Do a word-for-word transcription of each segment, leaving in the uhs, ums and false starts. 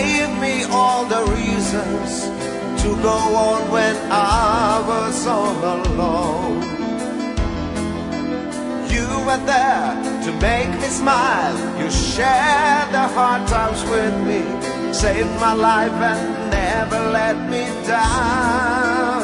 gave me all the reasons to go on when I was all alone. You were there to make me smile. You shared the hard times with me, saved my life and never let me down.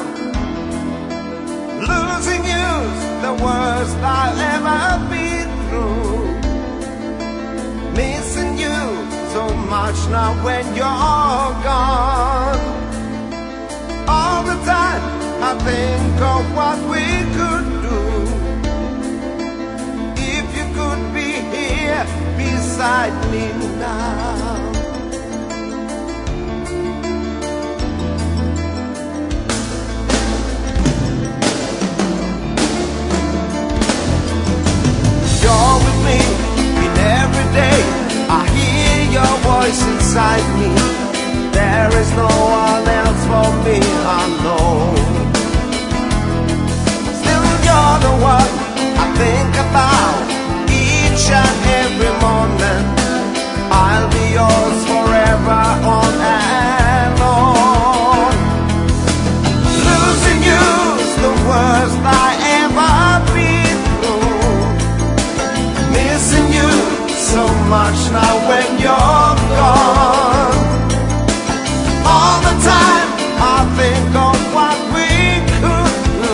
Losing you's the worst I've ever been through. Missing you so much now when you're gone. All the time I think of what we could do. If you could be here beside me now. You're with me in every day. I hear your voice inside me. There is no one else for me, I know. Still you're the one I think about each and every moment. I'll be yours forever on and on. Losing you's the worst I ever been through. Missing you so much now when you're gone. All the time I think of what we could do.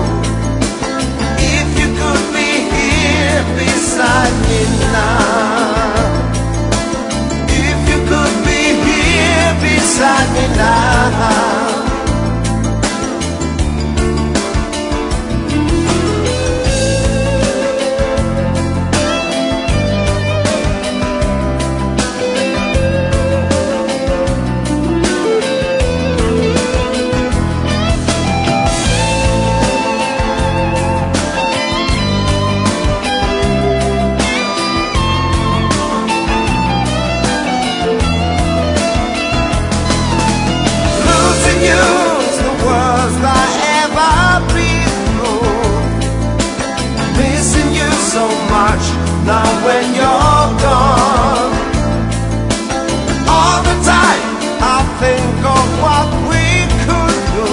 If you could be here beside me now. If you could be here beside me now. Now when you're gone, all the time I think of what we could do.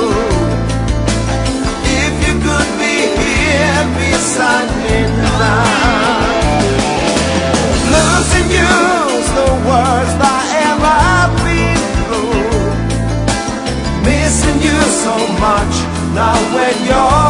If you could be here beside me now. Losing you's the worst I ever been through. Missing you so much now when you're